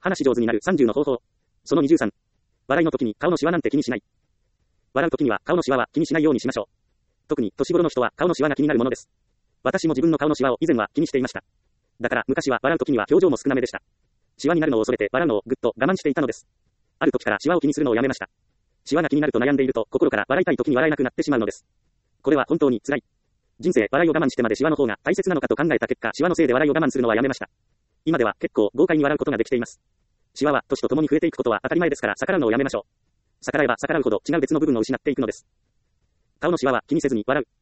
話上手になる30の方法。その23。笑いの時に顔のシワなんて気にしない。笑う時には顔のシワは気にしないようにしましょう。特に年頃の人は顔のシワが気になるものです。私も自分の顔のシワを以前は気にしていました。だから昔は笑う時には表情も少なめでした。シワになるのを恐れて笑うのをぐっと我慢していたのです。ある時からシワを気にするのをやめました。シワが気になると悩んでいると心から笑いたい時に笑えなくなってしまうのです。これは本当に辛い。人生笑いを我慢してまでシワの方が大切なのかと考えた結果、シワのせいで笑いを我慢するのはやめました。今では結構豪快に笑うことができています。シワは年とともに増えていくことは当たり前ですから逆らうのをやめましょう。逆らえば逆らうほど違う別の部分を失っていくのです。顔のシワは気にせずに笑う。